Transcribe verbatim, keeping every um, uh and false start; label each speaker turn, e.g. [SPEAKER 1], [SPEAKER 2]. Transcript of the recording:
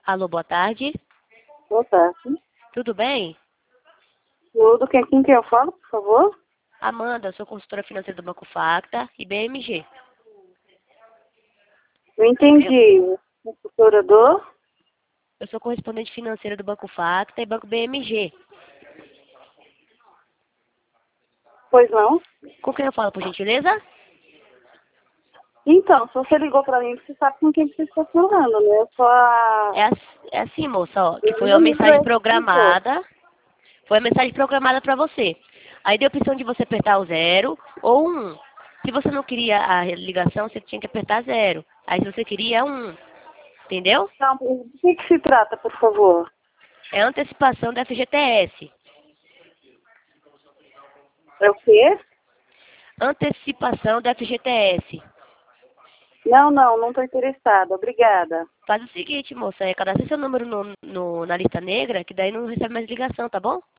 [SPEAKER 1] Alô, boa tarde.
[SPEAKER 2] Boa tarde.
[SPEAKER 1] Tudo bem?
[SPEAKER 2] Tudo. Quem, com quem eu falo, por favor?
[SPEAKER 1] Amanda, sou consultora financeira do Banco Facta e B M G.
[SPEAKER 2] Eu entendi. Consultora do?
[SPEAKER 1] Eu sou correspondente financeira do Banco Facta e Banco B M G.
[SPEAKER 2] Pois não.
[SPEAKER 1] Com quem eu falo, por gentileza?
[SPEAKER 2] Então, se você ligou pra mim, você sabe com quem você está falando, né? Eu sou a...
[SPEAKER 1] É, ass- é assim, moça, ó, que
[SPEAKER 2] Eu
[SPEAKER 1] foi
[SPEAKER 2] não
[SPEAKER 1] uma
[SPEAKER 2] me
[SPEAKER 1] mensagem
[SPEAKER 2] identificou.
[SPEAKER 1] programada. Foi a mensagem programada para você. Aí deu a opção de você apertar o zero ou um. Se você não queria a ligação, você tinha que apertar zero. Aí se você queria um, entendeu?
[SPEAKER 2] Então, do que, que se trata, por favor?
[SPEAKER 1] É antecipação da F G T S.
[SPEAKER 2] É o quê?
[SPEAKER 1] Antecipação da F G T S.
[SPEAKER 2] Não, não, não estou interessada. Obrigada.
[SPEAKER 1] Faz o seguinte, moça, é cadastre seu número no, no- na lista negra, que daí não recebe mais ligação, tá bom?